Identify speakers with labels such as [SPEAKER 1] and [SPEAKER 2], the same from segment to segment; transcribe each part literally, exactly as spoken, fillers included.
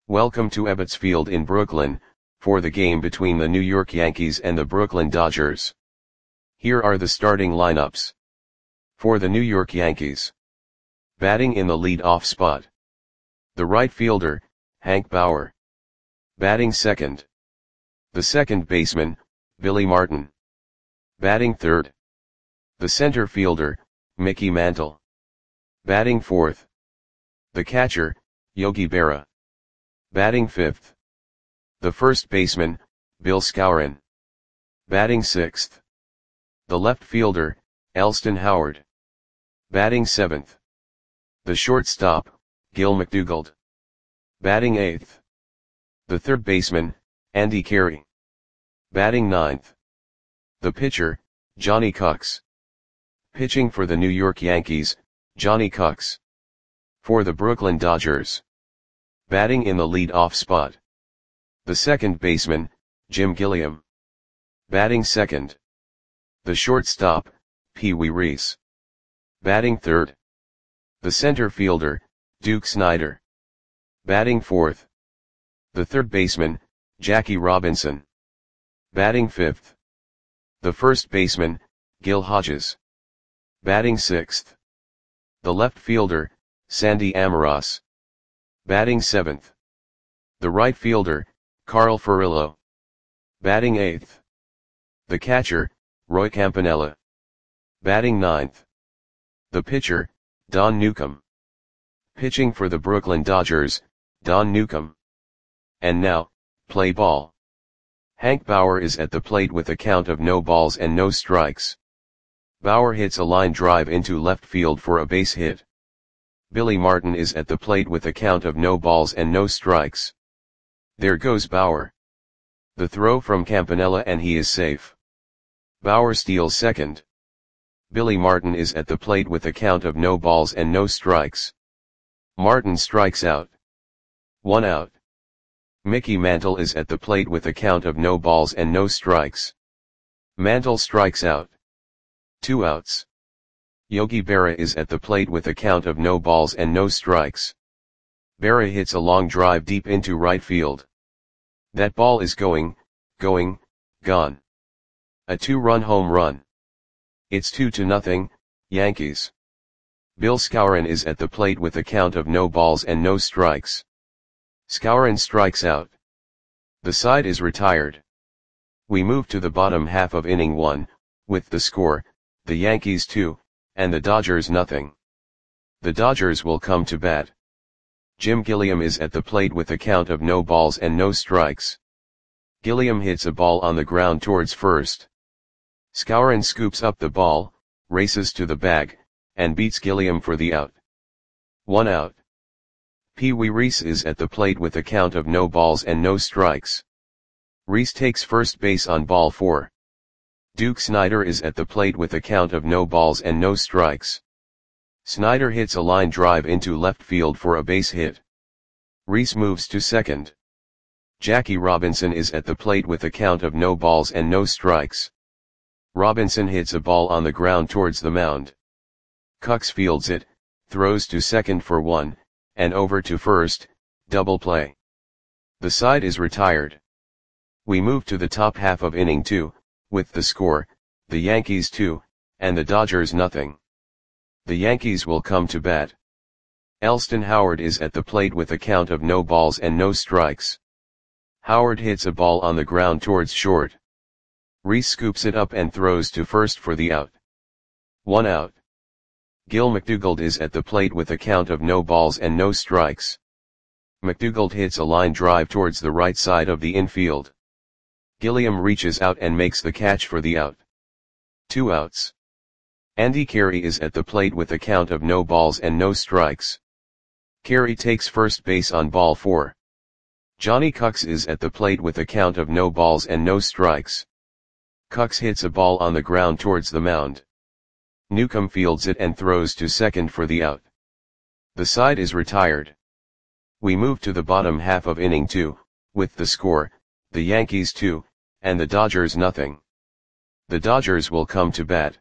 [SPEAKER 1] Welcome to Ebbets Field in Brooklyn, for the game between the New York Yankees and the Brooklyn Dodgers. Here are the starting lineups. For the New York Yankees. Batting in the lead-off spot. The right fielder, Hank Bauer. Batting second. The second baseman, Billy Martin. Batting third. The center fielder, Mickey Mantle. Batting fourth. The catcher, Yogi Berra. Batting fifth. The first baseman, Bill Skowron. Batting sixth. The left fielder, Elston Howard. Batting seventh. The shortstop, Gil McDougald. Batting eighth. The third baseman, Andy Carey. Batting ninth. The pitcher, Johnny Cucks. Pitching for the New York Yankees, Johnny Cucks. For the Brooklyn Dodgers. Batting in the lead-off spot. The second baseman, Jim Gilliam. Batting second. The shortstop, Pee Wee Reese. Batting third. The center fielder, Duke Snider. Batting fourth. The third baseman, Jackie Robinson. Batting fifth. The first baseman, Gil Hodges. Batting sixth. The left fielder, Sandy Amoros. Batting seventh. The right fielder, Carl Furillo. Batting eighth. The catcher, Roy Campanella. Batting ninth. The pitcher, Don Newcombe. Pitching for the Brooklyn Dodgers, Don Newcombe. And now, play ball. Hank Bauer is at the plate with a count of no balls and no strikes. Bauer hits a line drive into left field for a base hit. Billy Martin is at the plate with a count of no balls and no strikes. There goes Bauer. The throw from Campanella and he is safe. Bauer steals second. Billy Martin is at the plate with a count of no balls and no strikes. Martin strikes out. One out. Mickey Mantle is at the plate with a count of no balls and no strikes. Mantle strikes out. Two outs. Yogi Berra is at the plate with a count of no balls and no strikes. Berra hits a long drive deep into right field. That ball is going, going, gone. A two-run home run. It's two to nothing, Yankees. Bill Skowron is at the plate with a count of no balls and no strikes. Skowron strikes out. The side is retired. We move to the bottom half of inning one, with the score, the Yankees two, and the Dodgers nothing. The Dodgers will come to bat. Jim Gilliam is at the plate with a count of no balls and no strikes. Gilliam hits a ball on the ground towards first. Skowron scoops up the ball, races to the bag, and beats Gilliam for the out. One out. Pee Wee Reese is at the plate with a count of no balls and no strikes. Reese takes first base on ball four. Duke Snider is at the plate with a count of no balls and no strikes. Snider hits a line drive into left field for a base hit. Reese moves to second. Jackie Robinson is at the plate with a count of no balls and no strikes. Robinson hits a ball on the ground towards the mound. Cucks fields it, throws to second for one, and over to first, double play. The side is retired. We move to the top half of inning two, with the score, the Yankees two, and the Dodgers nothing. The Yankees will come to bat. Elston Howard is at the plate with a count of no balls and no strikes. Howard hits a ball on the ground towards short. Reese scoops it up and throws to first for the out. One out. Gil McDougald is at the plate with a count of no balls and no strikes. McDougald hits a line drive towards the right side of the infield. Gilliam reaches out and makes the catch for the out. Two outs. Andy Carey is at the plate with a count of no balls and no strikes. Carey takes first base on ball four. Johnny Cucks is at the plate with a count of no balls and no strikes. Cucks hits a ball on the ground towards the mound. Newcombe fields it and throws to second for the out. The side is retired. We move to the bottom half of inning two, with the score, the Yankees two, and the Dodgers nothing. The Dodgers will come to bat.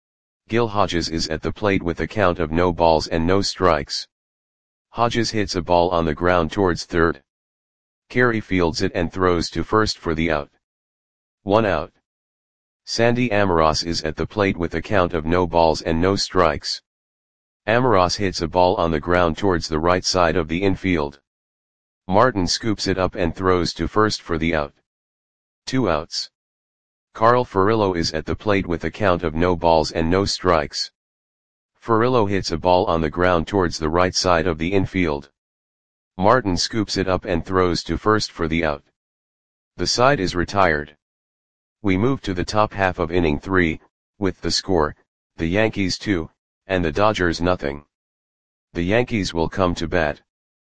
[SPEAKER 1] Gil Hodges is at the plate with a count of no balls and no strikes. Hodges hits a ball on the ground towards third. Carey fields it and throws to first for the out. One out. Sandy Amoros is at the plate with a count of no balls and no strikes. Amoros hits a ball on the ground towards the right side of the infield. Martin scoops it up and throws to first for the out. Two outs. Carl Furillo is at the plate with a count of no balls and no strikes. Furillo hits a ball on the ground towards the right side of the infield. Martin scoops it up and throws to first for the out. The side is retired. We move to the top half of inning three, with the score, the Yankees two, and the Dodgers nothing. The Yankees will come to bat.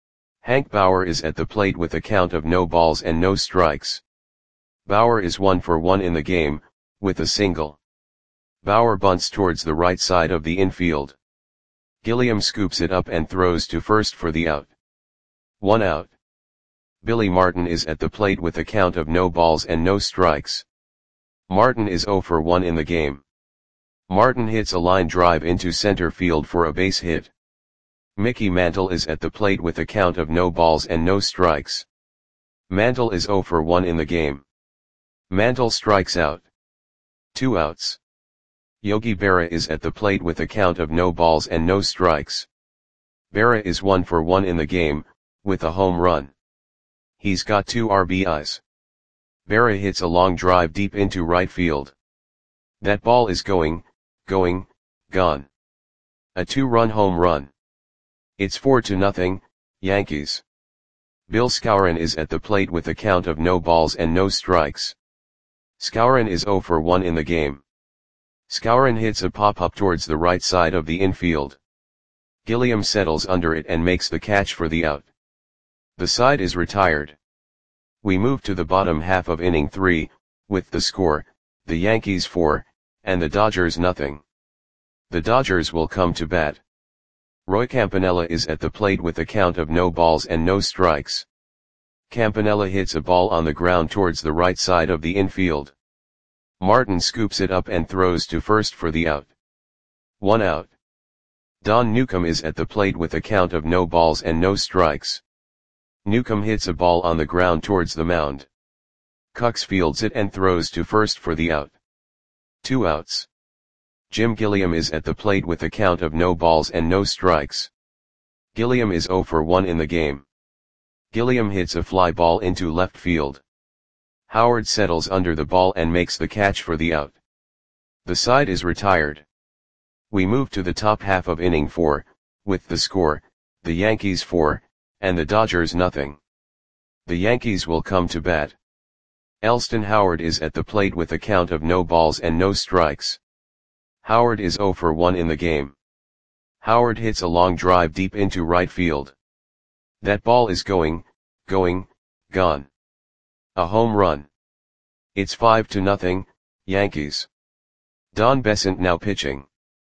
[SPEAKER 1] Hank Bauer is at the plate with a count of no balls and no strikes. Bauer is one for one in the game, with a single. Bauer bunts towards the right side of the infield. Gilliam scoops it up and throws to first for the out. One out. Billy Martin is at the plate with a count of no balls and no strikes. Martin is zero for one in the game. Martin hits a line drive into center field for a base hit. Mickey Mantle is at the plate with a count of no balls and no strikes. Mantle is zero for one in the game. Mantle strikes out. Two outs. Yogi Berra is at the plate with a count of no balls and no strikes. Berra is one for one in the game, with a home run. He's got two R B Is. Berra hits a long drive deep into right field. That ball is going, going, gone. A two-run home run. It's four to nothing, Yankees. Bill Skowron is at the plate with a count of no balls and no strikes. Skowron is zero for one in the game. Skowron hits a pop-up towards the right side of the infield. Gilliam settles under it and makes the catch for the out. The side is retired. We move to the bottom half of inning three, with the score, the Yankees four, and the Dodgers nothing. The Dodgers will come to bat. Roy Campanella is at the plate with a count of no balls and no strikes. Campanella hits a ball on the ground towards the right side of the infield. Martin scoops it up and throws to first for the out. One out. Don Newcomb is at the plate with a count of no balls and no strikes. Newcomb hits a ball on the ground towards the mound. Cox fields it and throws to first for the out. Two outs. Jim Gilliam is at the plate with a count of no balls and no strikes. Gilliam is zero for one in the game. Gilliam hits a fly ball into left field. Howard settles under the ball and makes the catch for the out. The side is retired. We move to the top half of inning four, with the score, the Yankees four, and the Dodgers nothing. The Yankees will come to bat. Elston Howard is at the plate with a count of no balls and no strikes. Howard is zero for one in the game. Howard hits a long drive deep into right field. That ball is going, going, gone. A home run. It's five to nothing, Yankees. Don Besant now pitching.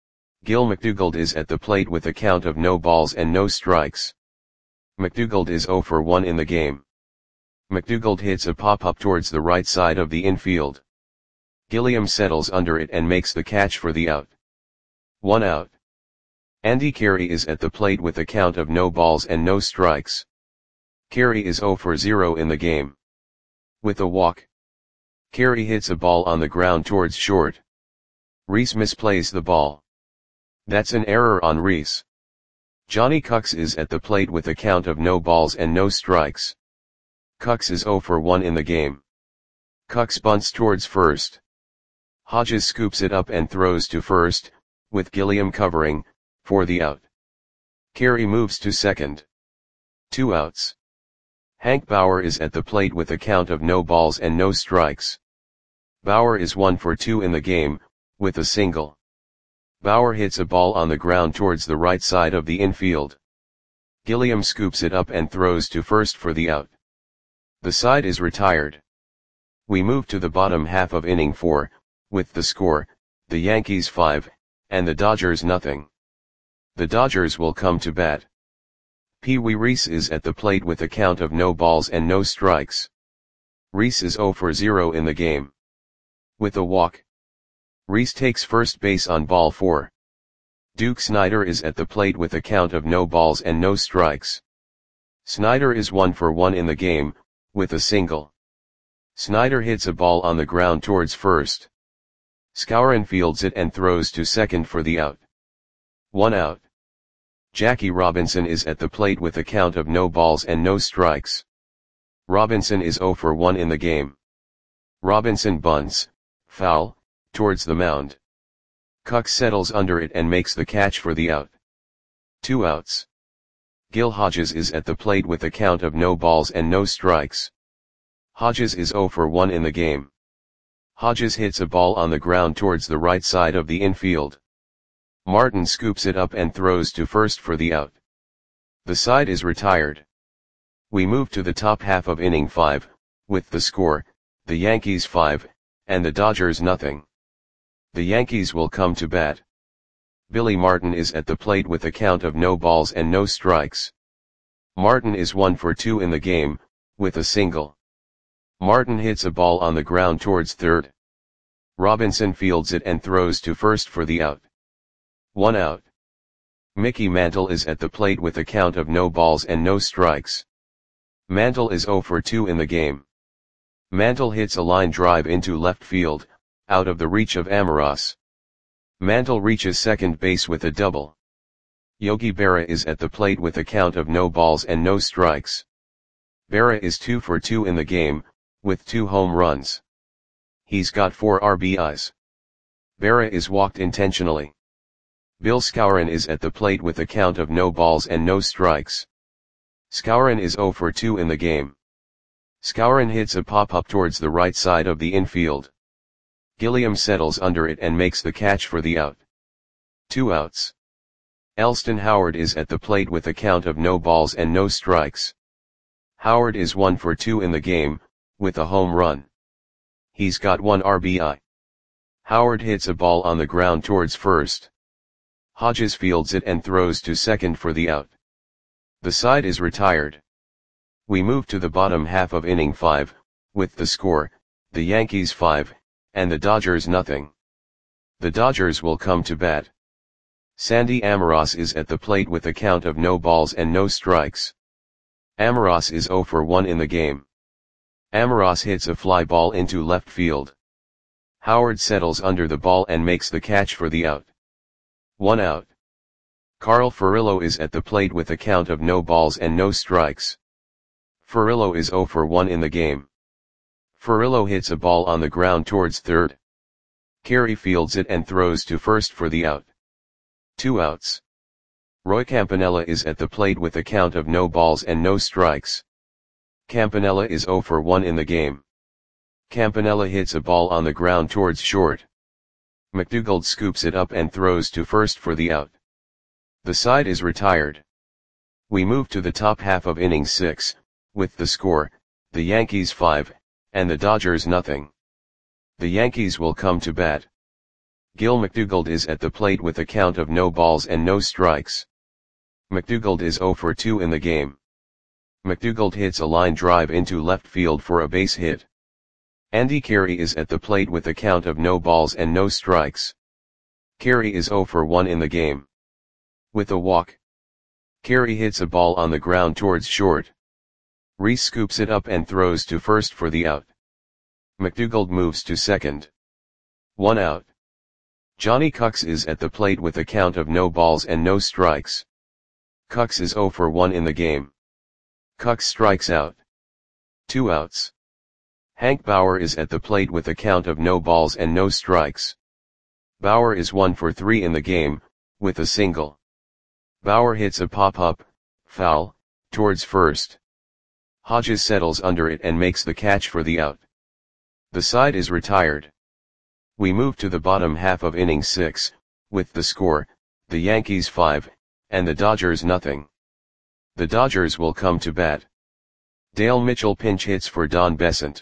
[SPEAKER 1] Gil McDougald is at the plate with a count of no balls and no strikes. McDougald is zero for one in the game. McDougald hits a pop-up towards the right side of the infield. Gilliam settles under it and makes the catch for the out. One out. Andy Carey is at the plate with a count of no balls and no strikes. Carey is zero for zero in the game. With a walk. Carey hits a ball on the ground towards short. Reese misplays the ball. That's an error on Reese. Johnny Cucks is at the plate with a count of no balls and no strikes. Cucks is zero for one in the game. Cucks bunts towards first. Hodges scoops it up and throws to first, with Gilliam covering, for the out. Carey moves to second. Two outs. Hank Bauer is at the plate with a count of no balls and no strikes. Bauer is one for two in the game, with a single. Bauer hits a ball on the ground towards the right side of the infield. Gilliam scoops it up and throws to first for the out. The side is retired. We move to the bottom half of inning four, with the score, the Yankees five, and the Dodgers nothing. The Dodgers will come to bat. Pee Wee Reese is at the plate with a count of no balls and no strikes. Reese is zero for zero in the game. With a walk. Reese takes first base on ball four. Duke Snider is at the plate with a count of no balls and no strikes. Snider is one for one in the game, with a single. Snyder hits a ball on the ground towards first. Skowron fields it and throws to second for the out. One out. Jackie Robinson is at the plate with a count of no balls and no strikes. Robinson is zero for one in the game. Robinson bunts, foul, towards the mound. Kux settles under it and makes the catch for the out. Two outs. Gil Hodges is at the plate with a count of no balls and no strikes. Hodges is zero for one in the game. Hodges hits a ball on the ground towards the right side of the infield. Martin scoops it up and throws to first for the out. The side is retired. We move to the top half of inning five, with the score, the Yankees five, and the Dodgers nothing. The Yankees will come to bat. Billy Martin is at the plate with a count of no balls and no strikes. Martin is one for two in the game, with a single. Martin hits a ball on the ground towards third. Robinson fields it and throws to first for the out. One out. Mickey Mantle is at the plate with a count of no balls and no strikes. Mantle is zero for two in the game. Mantle hits a line drive into left field, out of the reach of Amoros. Mantle reaches second base with a double. Yogi Berra is at the plate with a count of no balls and no strikes. Berra is two for two in the game, with two home runs. He's got four R B Is. Berra is walked intentionally. Bill Skowron is at the plate with a count of no balls and no strikes. Skowron is zero for two in the game. Skowron hits a pop-up towards the right side of the infield. Gilliam settles under it and makes the catch for the out. Two outs. Elston Howard is at the plate with a count of no balls and no strikes. Howard is one for two in the game, with a home run. He's got one R B I. Howard hits a ball on the ground towards first. Hodges fields it and throws to second for the out. The side is retired. We move to the bottom half of inning five, with the score, the Yankees five, and the Dodgers nothing. The Dodgers will come to bat. Sandy Amoros is at the plate with a count of no balls and no strikes. Amoros is zero for one in the game. Amoros hits a fly ball into left field. Howard settles under the ball and makes the catch for the out. One out. Carl Furillo is at the plate with a count of no balls and no strikes. Furillo is zero for one in the game. Furillo hits a ball on the ground towards third. Carey fields it and throws to first for the out. Two outs. Roy Campanella is at the plate with a count of no balls and no strikes. Campanella is zero for one in the game. Campanella hits a ball on the ground towards short. McDougald scoops it up and throws to first for the out. The side is retired. We move to the top half of inning six, with the score, the Yankees five, and the Dodgers nothing. The Yankees will come to bat. Gil McDougald is at the plate with a count of no balls and no strikes. McDougald is zero for two in the game. McDougald hits a line drive into left field for a base hit. Andy Carey is at the plate with a count of no balls and no strikes. Carey is zero for one in the game. With a walk. Carey hits a ball on the ground towards short. Reese scoops it up and throws to first for the out. McDougald moves to second. One out. Johnny Kux is at the plate with a count of no balls and no strikes. Kux is zero for one in the game. Kux strikes out. Two outs. Hank Bauer is at the plate with a count of no balls and no strikes. Bauer is one for three in the game, with a single. Bauer hits a pop-up, foul, towards first. Hodges settles under it and makes the catch for the out. The side is retired. We move to the bottom half of inning six, with the score, the Yankees five, and the Dodgers nothing. The Dodgers will come to bat. Dale Mitchell pinch hits for Don Besant.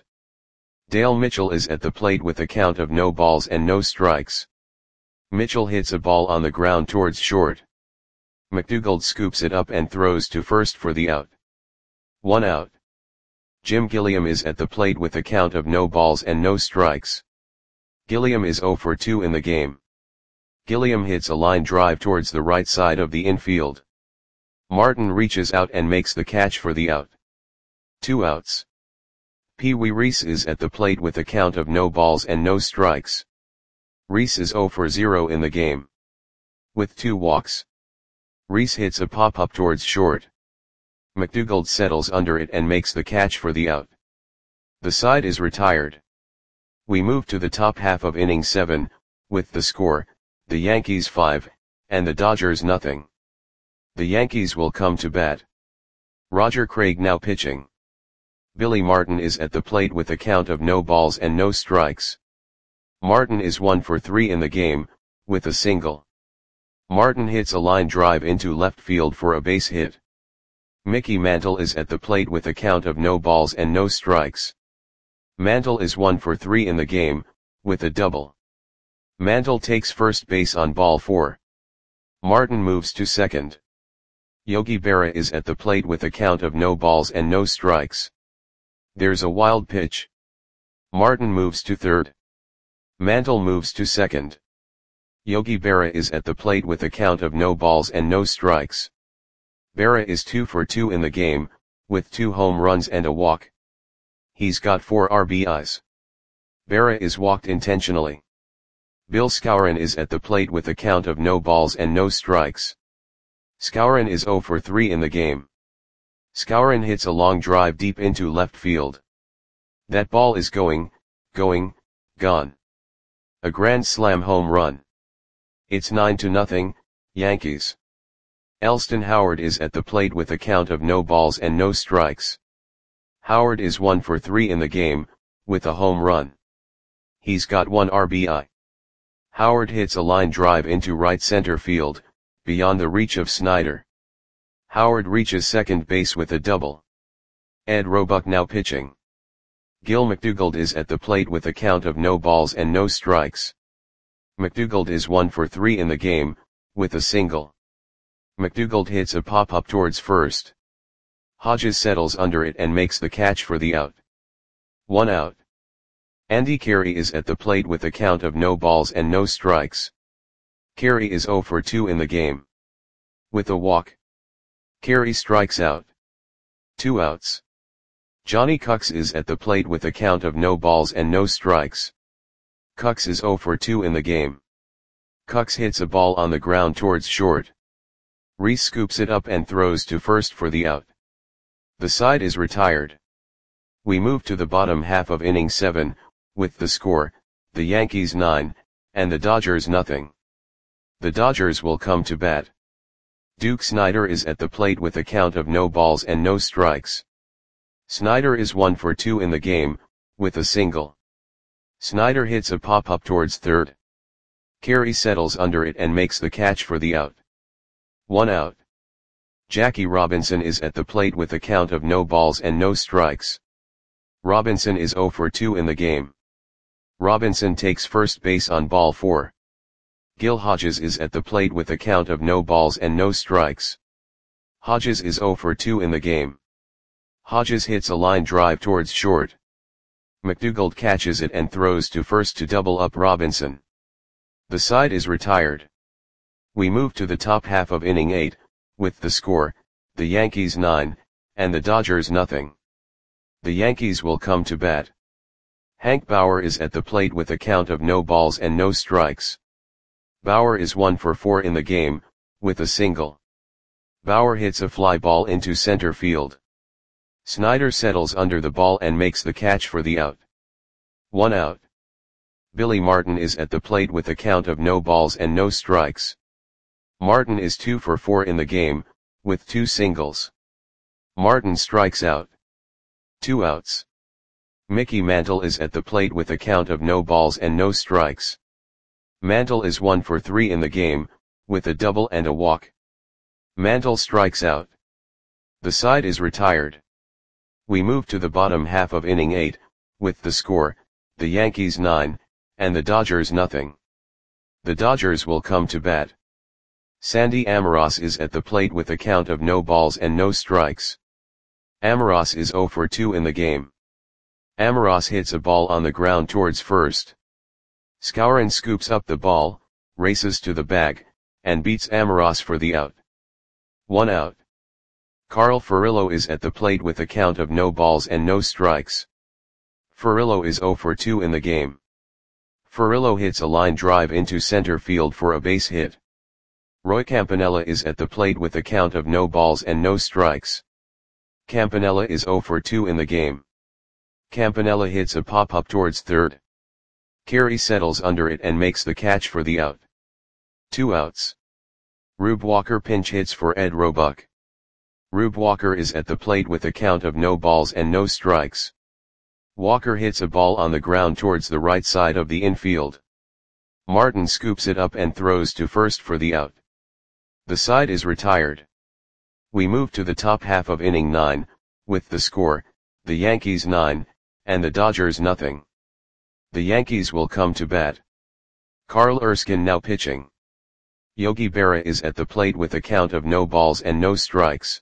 [SPEAKER 1] Dale Mitchell is at the plate with a count of no balls and no strikes. Mitchell hits a ball on the ground towards short. McDougald scoops it up and throws to first for the out. One out. Jim Gilliam is at the plate with a count of no balls and no strikes. Gilliam is zero for two in the game. Gilliam hits a line drive towards the right side of the infield. Martin reaches out and makes the catch for the out. Two outs. Pee Wee Reese is at the plate with a count of no balls and no strikes. Reese is zero for zero in the game. With two walks. Reese hits a pop-up towards short. McDougald settles under it and makes the catch for the out. The side is retired. We move to the top half of inning seven, with the score, the Yankees five, and the Dodgers nothing. The Yankees will come to bat. Roger Craig now pitching. Billy Martin is at the plate with a count of no balls and no strikes. Martin is one for three in the game, with a single. Martin hits a line drive into left field for a base hit. Mickey Mantle is at the plate with a count of no balls and no strikes. Mantle is one for three in the game, with a double. Mantle takes first base on ball four. Martin moves to second. Yogi Berra is at the plate with a count of no balls and no strikes. There's a wild pitch. Martin moves to third. Mantle moves to second. Yogi Berra is at the plate with a count of no balls and no strikes. Berra is two for two in the game, with two home runs and a walk. He's got four R B Is. Berra is walked intentionally. Bill Skowron is at the plate with a count of no balls and no strikes. Skowron is zero for three in the game. Skowron hits a long drive deep into left field. That ball is going, going, gone. A grand slam home run. It's nine to nothing, Yankees. Elston Howard is at the plate with a count of no balls and no strikes. Howard is one for three in the game, with a home run. He's got one R B I. Howard hits a line drive into right center field, beyond the reach of Snyder. Howard reaches second base with a double. Ed Roebuck now pitching. Gil McDougald is at the plate with a count of no balls and no strikes. McDougald is one for three in the game, with a single. McDougald hits a pop-up towards first. Hodges settles under it and makes the catch for the out. One out. Andy Carey is at the plate with a count of no balls and no strikes. Carey is zero for two in the game. With a walk. Carey strikes out. Two outs. Johnny Cucks is at the plate with a count of no balls and no strikes. Cucks is zero for two in the game. Cucks hits a ball on the ground towards short. Reese scoops it up and throws to first for the out. The side is retired. We move to the bottom half of inning seven, with the score, the Yankees nine, and the Dodgers nothing. The Dodgers will come to bat. Duke Snider is at the plate with a count of no balls and no strikes. Snider is one for two in the game, with a single. Snider hits a pop-up towards third. Carey settles under it and makes the catch for the out. One out. Jackie Robinson is at the plate with a count of no balls and no strikes. Robinson is zero for two in the game. Robinson takes first base on ball four. Gil Hodges is at the plate with a count of no balls and no strikes. Hodges is zero for two in the game. Hodges hits a line drive towards short. McDougald catches it and throws to first to double up Robinson. The side is retired. We move to the top half of inning eight, with the score, the Yankees nine, and the Dodgers nothing. The Yankees will come to bat. Hank Bauer is at the plate with a count of no balls and no strikes. Bauer is one for four in the game, with a single. Bauer hits a fly ball into center field. Snider settles under the ball and makes the catch for the out. One out. Billy Martin is at the plate with a count of no balls and no strikes. Martin is two for four in the game, with two singles. Martin strikes out. Two outs. Mickey Mantle is at the plate with a count of no balls and no strikes. Mantle is one for three in the game, with a double and a walk. Mantle strikes out. The side is retired. We move to the bottom half of inning eight, with the score, the Yankees nine, and the Dodgers nothing. The Dodgers will come to bat. Sandy Amoros is at the plate with a count of no balls and no strikes. Amoros is zero for two in the game. Amoros hits a ball on the ground towards first. Skowron scoops up the ball, races to the bag, and beats Amoros for the out. One out. Carl Furillo is at the plate with a count of no balls and no strikes. Furillo is zero for two in the game. Furillo hits a line drive into center field for a base hit. Roy Campanella is at the plate with a count of no balls and no strikes. Campanella is zero for two in the game. Campanella hits a pop-up towards third. Carey settles under it and makes the catch for the out. Two outs. Rube Walker pinch hits for Ed Roebuck. Rube Walker is at the plate with a count of no balls and no strikes. Walker hits a ball on the ground towards the right side of the infield. Martin scoops it up and throws to first for the out. The side is retired. We move to the top half of inning nine, with the score, the Yankees nine, and the Dodgers nothing. The Yankees will come to bat. Carl Erskine now pitching. Yogi Berra is at the plate with a count of no balls and no strikes.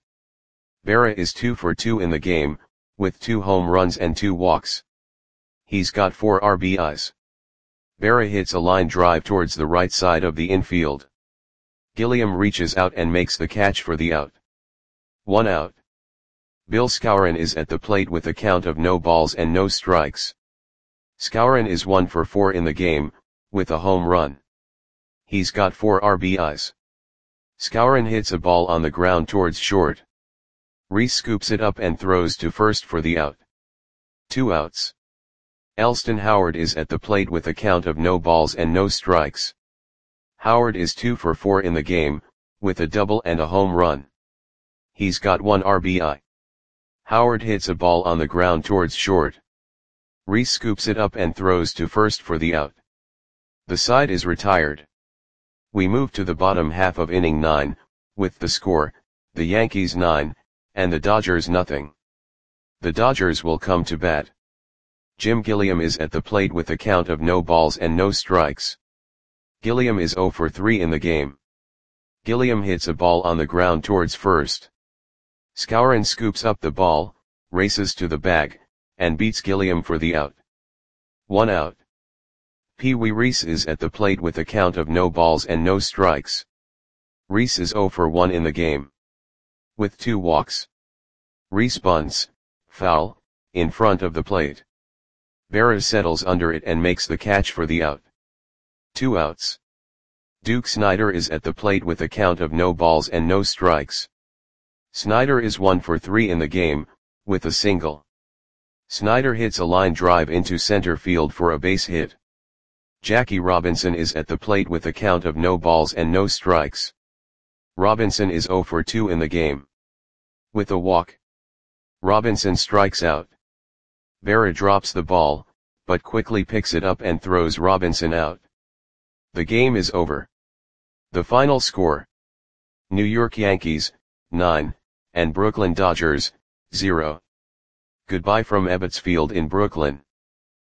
[SPEAKER 1] Berra is two for two in the game, with two home runs and two walks. He's got four R B Is. Berra hits a line drive towards the right side of the infield. Gilliam reaches out and makes the catch for the out. One out. Bill Skowron is at the plate with a count of no balls and no strikes. Skowron is one for four in the game, with a home run. He's got four R B Is. Skowron hits a ball on the ground towards short. Reese scoops it up and throws to first for the out. Two outs. Elston Howard is at the plate with a count of no balls and no strikes. Howard is two for four in the game, with a double and a home run. He's got one R B I. Howard hits a ball on the ground towards short. Reese scoops it up and throws to first for the out. The side is retired. We move to the bottom half of inning nine, with the score, the Yankees nine, and the Dodgers nothing. The Dodgers will come to bat. Jim Gilliam is at the plate with a count of no balls and no strikes. Gilliam is zero for three in the game. Gilliam hits a ball on the ground towards first. Skowron scoops up the ball, races to the bag, and beats Gilliam for the out. One out. Pee Wee Reese is at the plate with a count of no balls and no strikes. Reese is zero for one in the game. With two walks. Reese bunts, foul, in front of the plate. Berra settles under it and makes the catch for the out. Two outs. Duke Snider is at the plate with a count of no balls and no strikes. Snider is one for three in the game, with a single. Snider hits a line drive into center field for a base hit. Jackie Robinson is at the plate with a count of no balls and no strikes. Robinson is zero for two in the game. With a walk. Robinson strikes out. Berra drops the ball, but quickly picks it up and throws Robinson out. The game is over. The final score. New York Yankees, nine, and Brooklyn Dodgers, zero. Goodbye from Ebbets Field in Brooklyn.